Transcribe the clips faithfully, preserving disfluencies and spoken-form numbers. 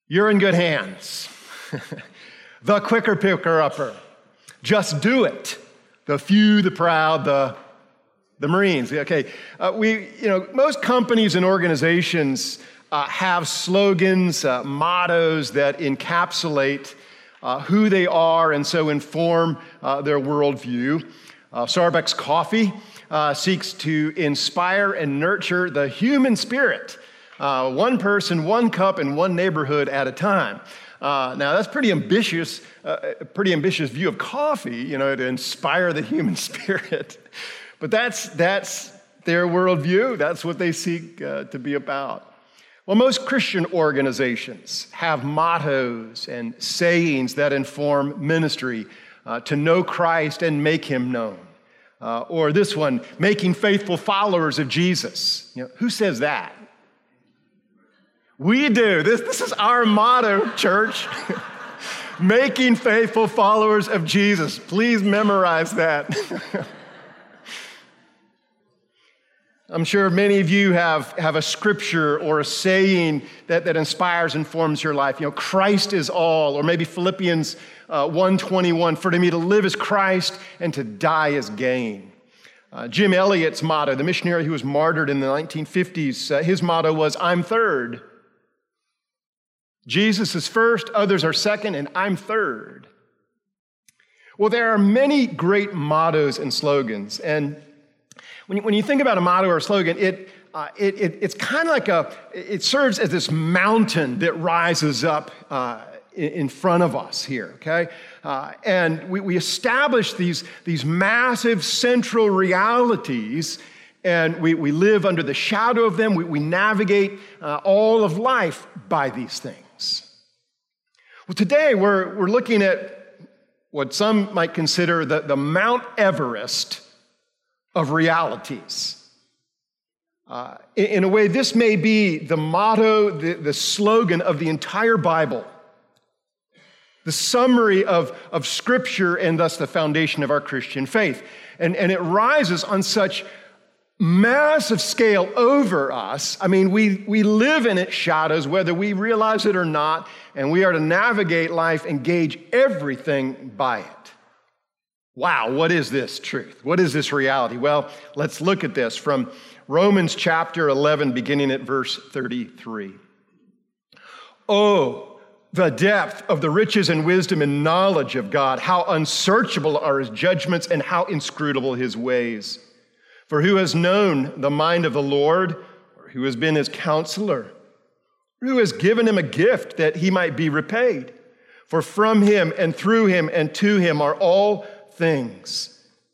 You're in good hands. The quicker picker-upper. Just do it. The few, the proud, the, the Marines. Okay, uh, we, you know, most companies and organizations uh, have slogans, uh, mottos that encapsulate uh, who they are and so inform uh, their worldview. Uh, Starbucks Coffee uh, seeks to inspire and nurture the human spirit. Uh, one person, one cup, and one neighborhood at a time. Uh, now that's pretty ambitious, uh, a pretty ambitious view of coffee, you know, to inspire the human spirit. But that's that's their worldview. That's what they seek uh, to be about. Well, most Christian organizations have mottos and sayings that inform ministry, uh, to know Christ and make him known. Uh, or this one, making faithful followers of Jesus. You know, who says that? We do. This, this is our motto, church. Making faithful followers of Jesus. Please memorize that. I'm sure many of you have, have a scripture or a saying that, that inspires and forms your life. You know, Christ is all, or maybe Philippians uh, one twenty-one, for to me to live is Christ and to die is gain. Uh, Jim Elliot's motto, the missionary who was martyred in the nineteen fifties, uh, his motto was, I'm third. Jesus is first, others are second, and I'm third. Well, there are many great mottos and slogans, and when you, when you think about a motto or a slogan, it, uh, it, it it's kind of like a, it serves as this mountain that rises up uh, in, in front of us here, okay? Uh, and we, we establish these, these massive central realities, and we, we live under the shadow of them. We, we navigate uh, all of life by these things. Well, today we're, we're looking at what some might consider the, the Mount Everest of realities. Uh, in, in a way, this may be the motto, the, the slogan of the entire Bible, the summary of, of Scripture and thus the foundation of our Christian faith. And, and it rises on such massive scale over us. I mean, we, we live in its shadows, whether we realize it or not, and we are to navigate life and gauge everything by it. Wow, what is this truth? What is this reality? Well, let's look at this from Romans chapter eleven, beginning at verse thirty-three. Oh, the depth of the riches and wisdom and knowledge of God, how unsearchable are his judgments and how inscrutable his ways. For who has known the mind of the Lord, or who has been his counselor? Who has given him a gift that he might be repaid? For from him and through him and to him are all things.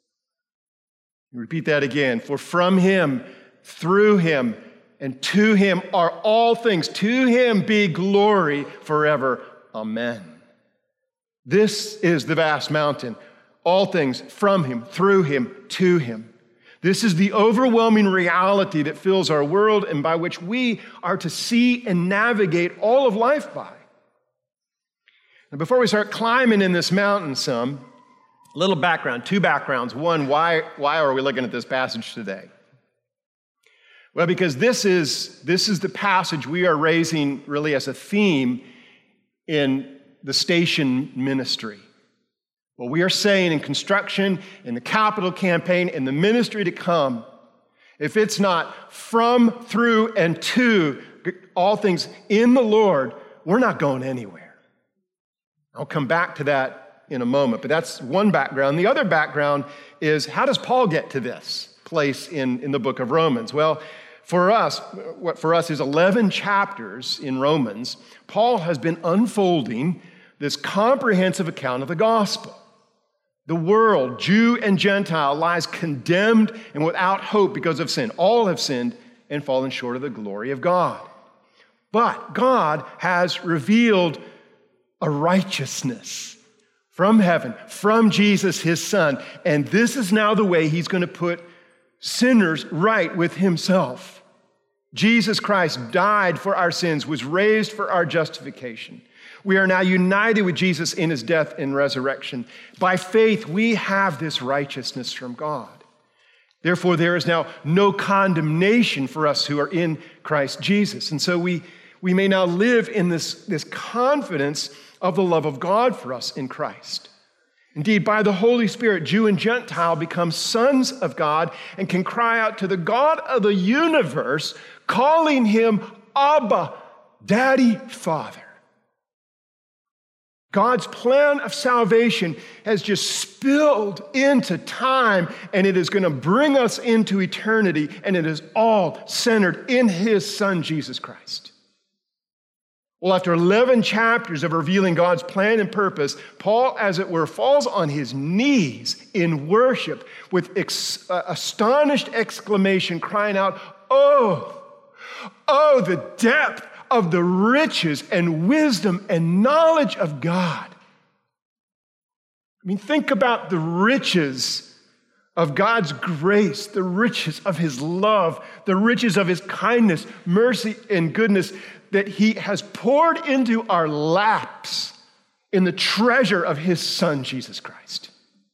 Repeat that again. For from him, through him, and to him are all things. To him be glory forever. Amen. This is the vast mountain. All things from him, through him, to him. This is the overwhelming reality that fills our world and by which we are to see and navigate all of life by. Now, before we start climbing in this mountain some, a little background, two backgrounds. One, why, why are we looking at this passage today? Well, because this is, this is the passage we are raising really as a theme in the station ministry. What we are saying in construction, in the capital campaign, in the ministry to come, if it's not from, through, and to all things in the Lord, we're not going anywhere. I'll come back to that in a moment, but that's one background. The other background is, how does Paul get to this place in, in the book of Romans? Well, for us, what for us is eleven chapters in Romans, Paul has been unfolding this comprehensive account of the gospel. The world, Jew and Gentile, lies condemned and without hope because of sin. All have sinned and fallen short of the glory of God. But God has revealed a righteousness from heaven, from Jesus, his son. And this is now the way he's going to put sinners right with himself. Jesus Christ died for our sins, was raised for our justification. We are now united with Jesus in his death and resurrection. By faith, we have this righteousness from God. Therefore, there is now no condemnation for us who are in Christ Jesus. And so we, we may now live in this, this confidence of the love of God for us in Christ. Indeed, by the Holy Spirit, Jew and Gentile become sons of God and can cry out to the God of the universe, calling him Abba, Daddy, Father. God's plan of salvation has just spilled into time, and it is going to bring us into eternity, and it is all centered in his Son, Jesus Christ. Well, after eleven chapters of revealing God's plan and purpose, Paul, as it were, falls on his knees in worship with ex- uh, astonished exclamation, crying out, "Oh, oh, the depth of the riches and wisdom and knowledge of God." I mean, think about the riches of God's grace, the riches of his love, the riches of his kindness, mercy, and goodness that he has poured into our laps in the treasure of his Son, Jesus Christ.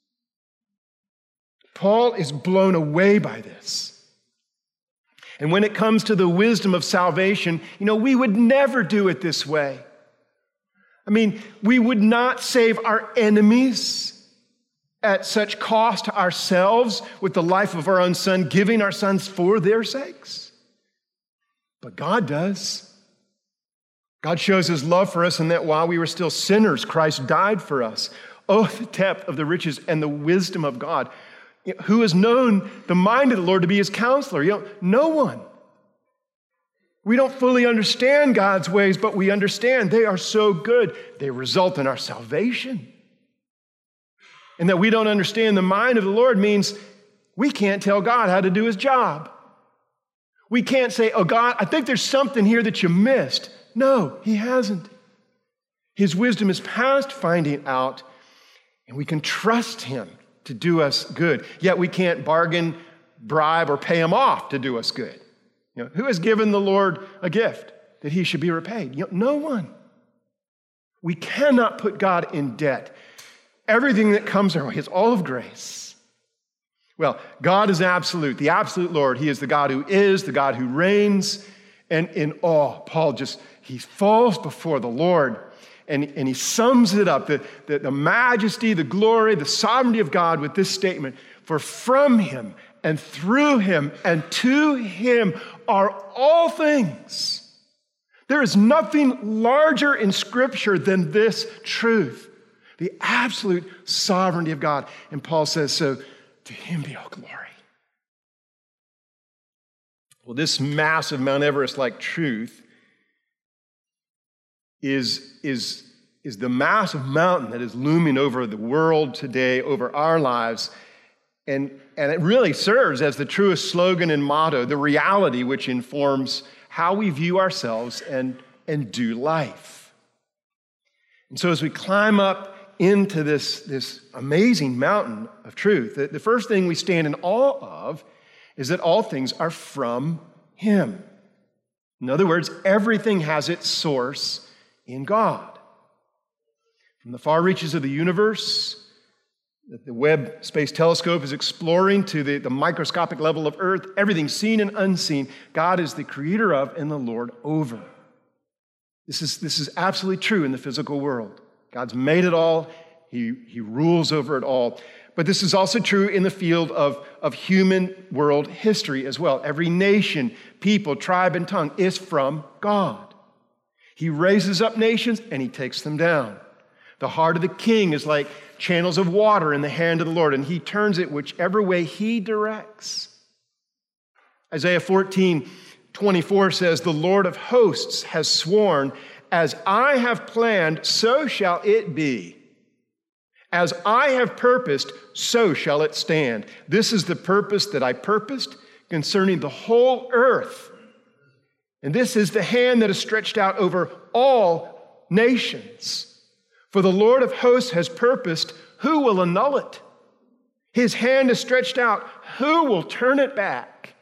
Paul is blown away by this. And when it comes to the wisdom of salvation, you know, we would never do it this way. I mean, we would not save our enemies at such cost to ourselves with the life of our own Son, giving our sons for their sakes. But God does. God shows his love for us in that while we were still sinners, Christ died for us. Oh, the depth of the riches and the wisdom of God. Who has known the mind of the Lord to be his counselor? You know, no one. We don't fully understand God's ways, but we understand they are so good. They result in our salvation. And that we don't understand the mind of the Lord means we can't tell God how to do his job. We can't say, "Oh, God, I think there's something here that you missed." No, he hasn't. His wisdom is past finding out, and we can trust him to do us good. Yet we can't bargain, bribe, or pay him off to do us good. You know, who has given the Lord a gift that he should be repaid? You know, no one. We cannot put God in debt. Everything that comes our way is all of grace. Well, God is absolute, the absolute Lord. He is the God who is, the God who reigns, and in awe, Paul just, he falls before the Lord. And, and he sums it up, the, the, the majesty, the glory, the sovereignty of God with this statement: "For from him and through him and to him are all things." There is nothing larger in Scripture than this truth, the absolute sovereignty of God. And Paul says, so to him be all glory. Well, this massive Mount Everest-like truth is, is, is the massive mountain that is looming over the world today, over our lives. And, and it really serves as the truest slogan and motto, the reality which informs how we view ourselves and, and do life. And so as we climb up into this, this amazing mountain of truth, the, the first thing we stand in awe of is that all things are from him. In other words, everything has its source in God. From the far reaches of the universe that the Webb Space Telescope is exploring to the, the microscopic level of Earth, everything seen and unseen, God is the creator of and the Lord over. This is, this is absolutely true in the physical world. God's made it all. He, he rules over it all. But this is also true in the field of, of human world history as well. Every nation, people, tribe, and tongue is from God. He raises up nations and he takes them down. The heart of the king is like channels of water in the hand of the Lord, and he turns it whichever way he directs. Isaiah fourteen twenty-four says, "The Lord of hosts has sworn, as I have planned, so shall it be. As I have purposed, so shall it stand. This is the purpose that I purposed concerning the whole earth. And this is the hand that is stretched out over all nations. For the Lord of hosts has purposed, who will annul it? His hand is stretched out, who will turn it back?"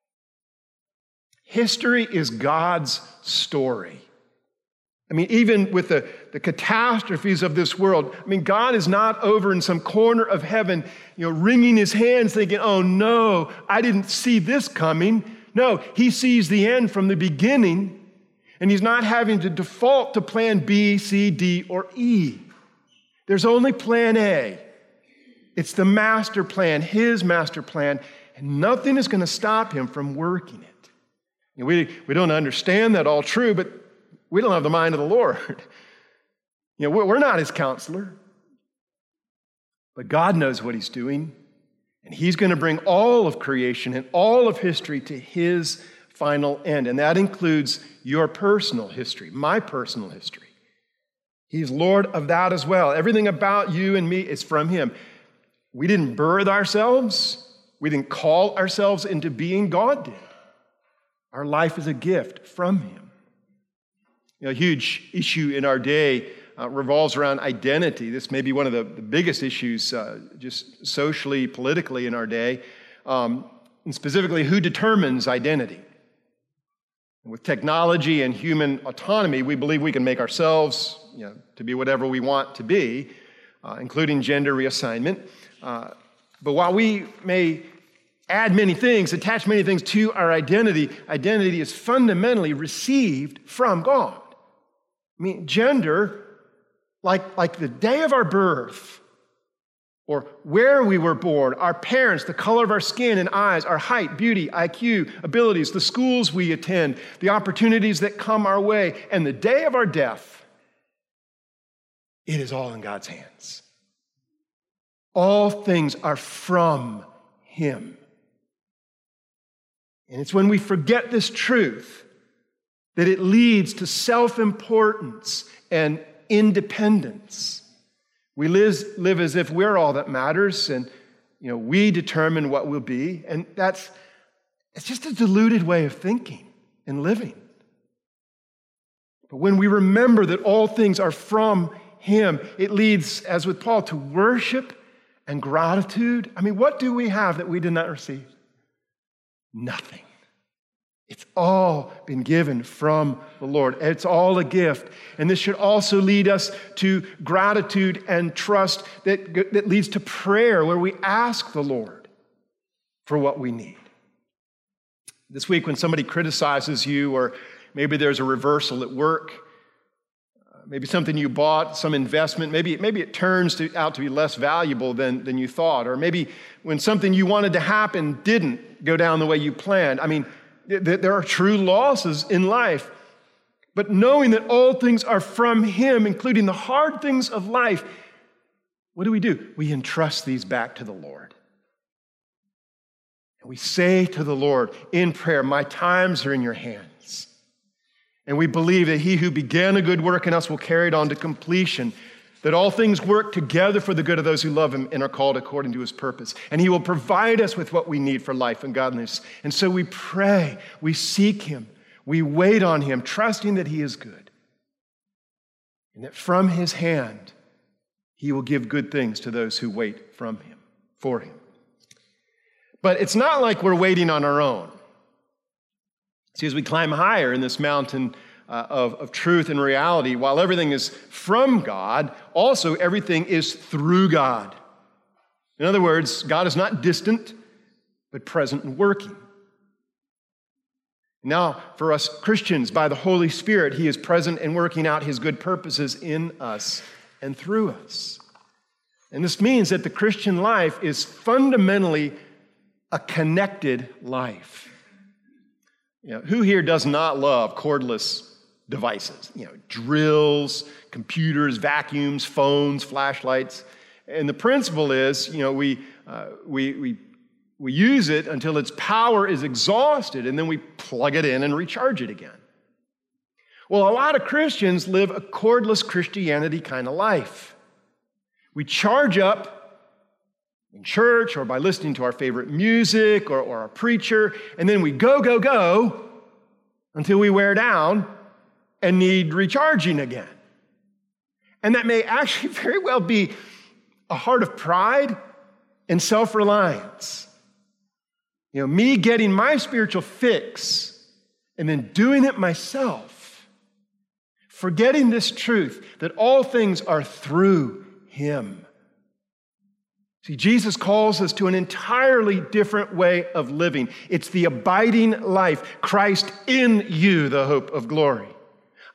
History is God's story. I mean, even with the, the catastrophes of this world, I mean, God is not over in some corner of heaven, you know, wringing his hands thinking, "Oh no, I didn't see this coming." No, he sees the end from the beginning, And he's not having to default to plan B, C, D, or E. There's only plan A. It's the master plan, his master plan, and nothing is going to stop him from working it. And we, we don't understand that all true, but we don't have the mind of the Lord. You know, we're not his counselor. But God knows what he's doing, and he's going to bring all of creation and all of history to his final end. And that includes your personal history, my personal history. He's Lord of that as well. Everything about you and me is from him. We didn't birth ourselves. We didn't call ourselves into being. God did. Our life is a gift from him. You know, a huge issue in our day uh, revolves around identity. This may be one of the, the biggest issues uh, just socially, politically in our day, um, and specifically who determines identity. With technology and human autonomy, we believe we can make ourselves, you know, to be whatever we want to be, uh, including gender reassignment. Uh, but while we may add many things, attach many things to our identity, identity is fundamentally received from God. I mean, gender, like, like the day of our birth, or where we were born, our parents, the color of our skin and eyes, our height, beauty, I Q, abilities, the schools we attend, the opportunities that come our way, and the day of our death, it is all in God's hands. All things are from him. And it's when we forget this truth that it leads to self-importance and independence. We live, live as if we're all that matters, and you know, we determine what we'll be, and that's it's just a diluted way of thinking and living. But when we remember that all things are from him, it leads, as with Paul, to worship and gratitude. I mean, what do we have that we did not receive? Nothing. It's all been given from the Lord. It's all a gift. And this should also lead us to gratitude and trust that, that leads to prayer, where we ask the Lord for what we need. This week, when somebody criticizes you, or maybe there's a reversal at work, uh, maybe something you bought, some investment, maybe, maybe it turns to, out to be less valuable than, than you thought, or maybe when something you wanted to happen didn't go down the way you planned. I mean, there are true losses in life, but knowing that all things are from him, including the hard things of life, what do we do? We entrust these back to the Lord. And we say to the Lord in prayer, my times are in your hands. And we believe that he who began a good work in us will carry it on to completion, that all things work together for the good of those who love him and are called according to his purpose. And he will provide us with what we need for life and godliness. And so we pray, we seek him, we wait on him, trusting that he is good. And that from his hand, he will give good things to those who wait from him, for him. But it's not like we're waiting on our own. See, as we climb higher in this mountain Uh, of, of truth and reality, while everything is from God, also everything is through God. In other words, God is not distant, but present and working. Now, for us Christians, by the Holy Spirit, he is present and working out his good purposes in us and through us. And this means that the Christian life is fundamentally a connected life. You know, who here does not love cordless devices? You know, drills, computers, vacuums, phones, flashlights. And the principle is, you know, we uh, we we we use it until its power is exhausted, and then we plug it in and recharge it again. Well, a lot of Christians live a cordless Christianity kind of life. We charge up in church or by listening to our favorite music or, or our preacher, and then we go, go, go until we wear down and need recharging again. And that may actually very well be a heart of pride and self-reliance. You know, me getting my spiritual fix and then doing it myself, forgetting this truth that all things are through him. See, Jesus calls us to an entirely different way of living. It's the abiding life, Christ in you, the hope of glory.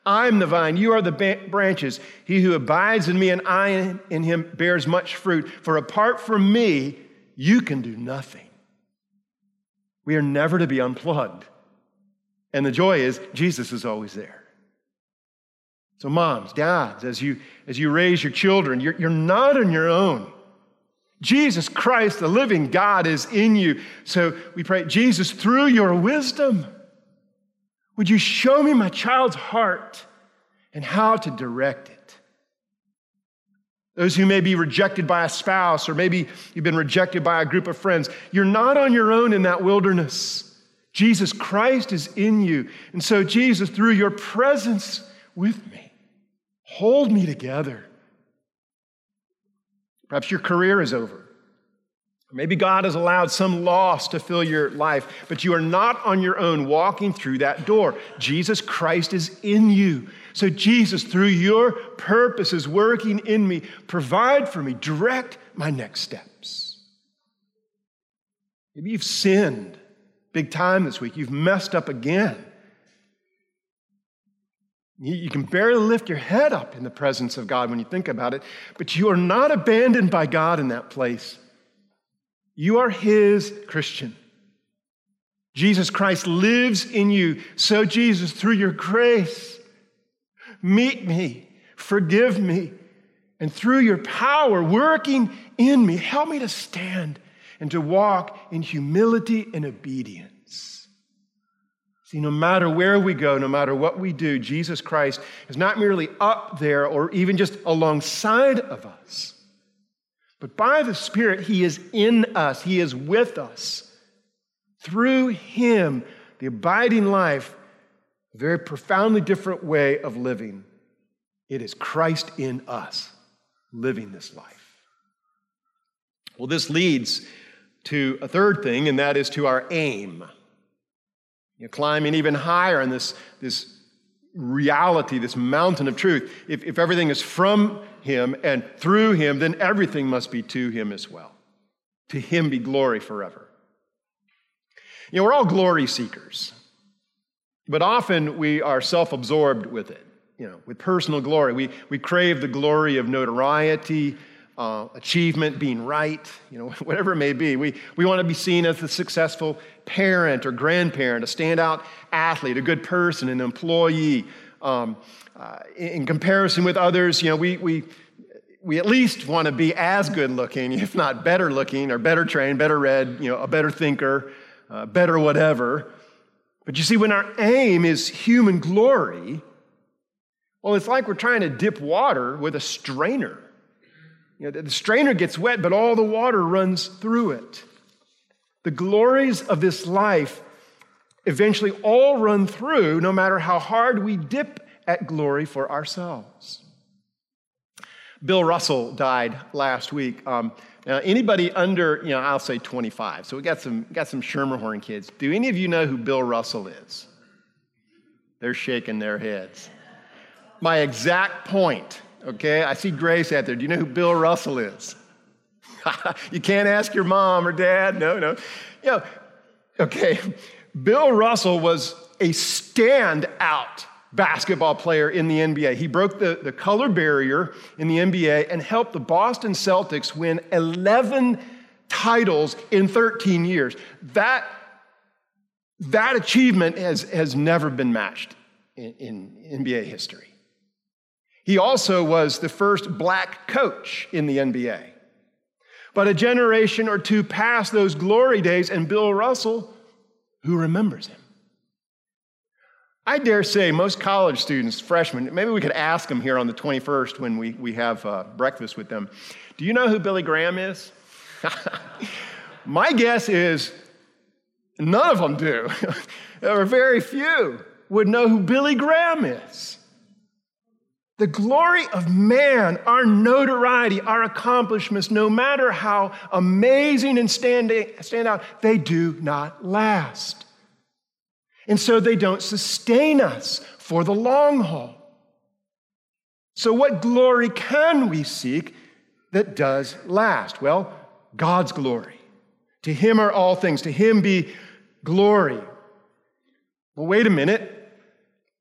I'm the vine, you are the ba- branches. He who abides in me and I in him bears much fruit. For apart from me, you can do nothing. We are never to be unplugged. And the joy is Jesus is always there. So moms, dads, as you, as you raise your children, you're, you're not on your own. Jesus Christ, the living God, is in you. So we pray, Jesus, through your wisdom, would you show me my child's heart and how to direct it? Those who may be rejected by a spouse, or maybe you've been rejected by a group of friends, you're not on your own in that wilderness. Jesus Christ is in you. And so, Jesus, through your presence with me, hold me together. Perhaps your career is over. Maybe God has allowed some loss to fill your life, but you are not on your own walking through that door. Jesus Christ is in you. So Jesus, through your purposes working in me, provide for me, direct my next steps. Maybe you've sinned big time this week. You've messed up again. You can barely lift your head up in the presence of God when you think about it, but you are not abandoned by God in that place. You are his Christian. Jesus Christ lives in you. So Jesus, through your grace, meet me, forgive me, and through your power working in me, help me to stand and to walk in humility and obedience. See, no matter where we go, no matter what we do, Jesus Christ is not merely up there or even just alongside of us. But by the Spirit, he is in us. He is with us. Through him, the abiding life, a very profoundly different way of living. It is Christ in us, living this life. Well, this leads to a third thing, and that is to our aim. You know, climbing even higher in this, this reality, this mountain of truth. If, if everything is from him and through him, then everything must be to him as well. To him be glory forever. You know, we're all glory seekers, but often we are self-absorbed with it, you know, with personal glory. We, we crave the glory of notoriety, uh, achievement, being right, you know, whatever it may be. We, we want to be seen as a successful parent or grandparent, a standout athlete, a good person, an employee. Um, uh, in comparison with others, you know, we we we at least want to be as good looking, if not better looking, or better trained, better read, you know, a better thinker, uh, better whatever. But you see, when our aim is human glory, well, it's like we're trying to dip water with a strainer. You know, the strainer gets wet, but all the water runs through it. The glories of this life eventually all run through, no matter how hard we dip at glory for ourselves. Bill Russell died last week. Um, now, anybody under, you know, I'll say twenty-five. So we got some got some Schermerhorn kids. Do any of you know who Bill Russell is? They're shaking their heads. My exact point. Okay, I see Grace out there. Do you know who Bill Russell is? You can't ask your mom or dad. No, no. You know, okay, Bill Russell was a standout basketball player in the N B A. He broke the, the color barrier in the N B A and helped the Boston Celtics win eleven titles in thirteen years. That, that achievement has, has never been matched in, in N B A history. He also was the first black coach in the N B A. But a generation or two past those glory days, and Bill Russell, who remembers him? I dare say most college students, freshmen, maybe we could ask them here on the twenty-first when we, we have uh, breakfast with them. Do you know who Billy Graham is? My guess is none of them do. Or very few would know who Billy Graham is. The glory of man, our notoriety, our accomplishments, no matter how amazing and stand, stand out, they do not last. And so they don't sustain us for the long haul. So what glory can we seek that does last? Well, God's glory. To him are all things. To him be glory. Well, wait a minute.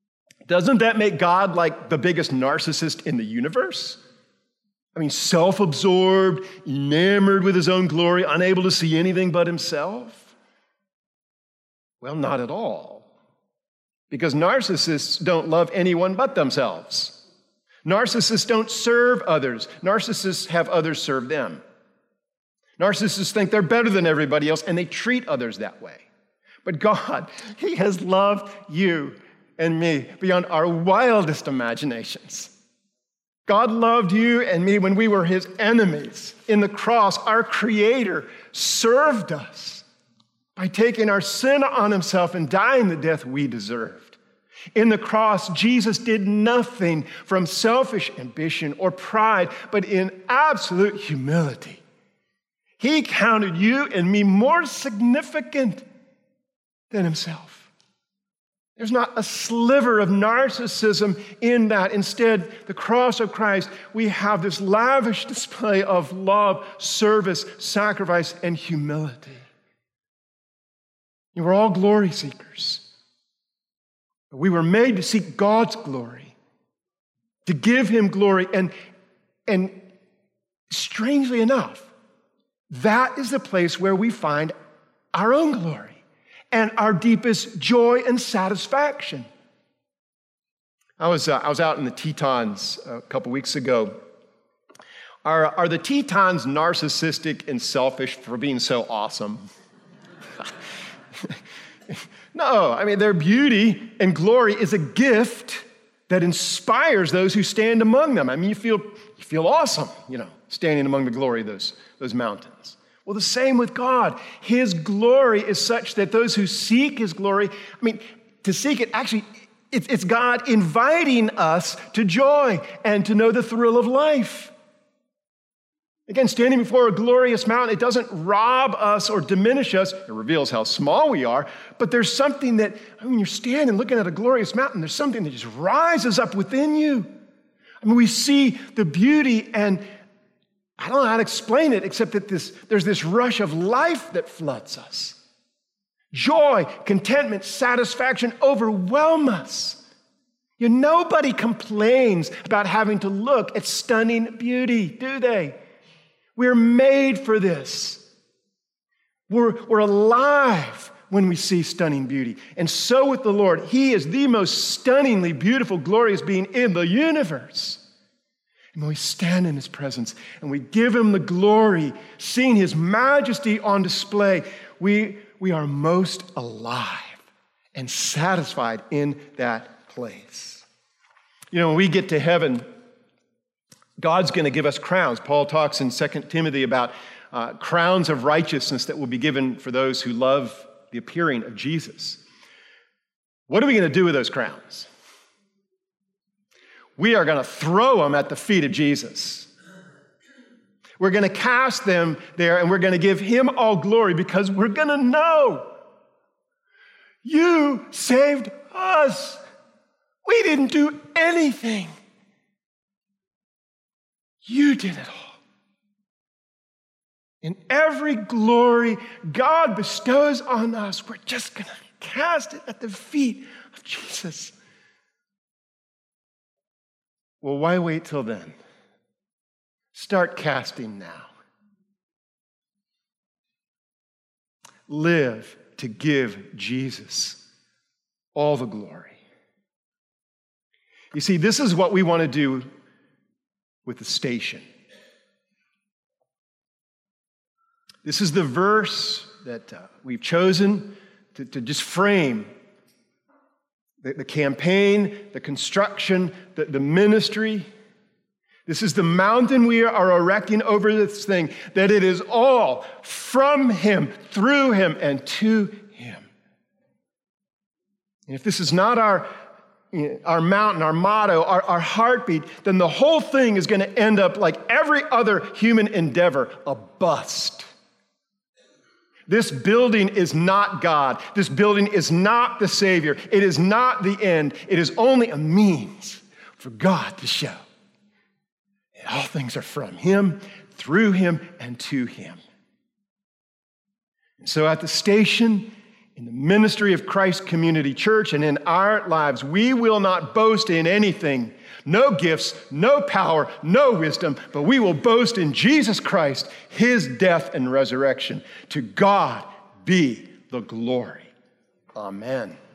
Doesn't that make God like the biggest narcissist in the universe? I mean, self-absorbed, enamored with his own glory, unable to see anything but himself? Well, not at all. Because narcissists don't love anyone but themselves. Narcissists don't serve others. Narcissists have others serve them. Narcissists think they're better than everybody else, and they treat others that way. But God, He has loved you and me beyond our wildest imaginations. God loved you and me when we were His enemies. In the cross, our Creator served us by taking our sin on Himself and dying the death we deserved. In the cross, Jesus did nothing from selfish ambition or pride, but in absolute humility. He counted you and me more significant than Himself. There's not a sliver of narcissism in that. Instead, the cross of Christ, we have this lavish display of love, service, sacrifice, and humility. And we're all glory seekers. But we were made to seek God's glory, to give Him glory. And, and strangely enough, that is the place where we find our own glory and our deepest joy and satisfaction. I was, uh, I was out in the Tetons a couple weeks ago. Are, are the Tetons narcissistic and selfish for being so awesome? No, I mean, their beauty and glory is a gift that inspires those who stand among them. I mean, you feel, you feel awesome, you know, standing among the glory of those, those mountains. Well, the same with God. His glory is such that those who seek His glory, I mean, to seek it, actually, it's, it's God inviting us to joy and to know the thrill of life. Again, standing before a glorious mountain, it doesn't rob us or diminish us. It reveals how small we are, but there's something that, I mean, you're standing looking at a glorious mountain, there's something that just rises up within you. I mean, we see the beauty, and I don't know how to explain it except that this, there's this rush of life that floods us. Joy, contentment, satisfaction overwhelm us. You know, nobody complains about having to look at stunning beauty, do they? We're made for this. We're, we're alive when we see stunning beauty. And so with the Lord, He is the most stunningly beautiful, glorious being in the universe. And when we stand in His presence and we give Him the glory, seeing His majesty on display, we, we are most alive and satisfied in that place. You know, when we get to heaven, God's going to give us crowns. Paul talks in Second Timothy about uh, crowns of righteousness that will be given for those who love the appearing of Jesus. What are we going to do with those crowns? We are going to throw them at the feet of Jesus. We're going to cast them there, and we're going to give Him all glory because we're going to know You saved us. We didn't do anything. You did it all. In every glory God bestows on us, we're just going to cast it at the feet of Jesus. Well, why wait till then? Start casting now. Live to give Jesus all the glory. You see, this is what we want to do with the station. This is the verse that uh, we've chosen to, to just frame the, the campaign, the construction, the, the ministry. This is the mountain we are erecting over this thing, that it is all from Him, through Him, and to Him. And if this is not our our mountain, our motto, our, our heartbeat, then the whole thing is going to end up like every other human endeavor, a bust. This building is not God. This building is not the Savior. It is not the end. It is only a means for God to show that all things are from Him, through Him, and to Him. And so at the station, in the ministry of Christ Community Church and in our lives, we will not boast in anything, no gifts, no power, no wisdom, but we will boast in Jesus Christ, his death and resurrection. To God be the glory. Amen.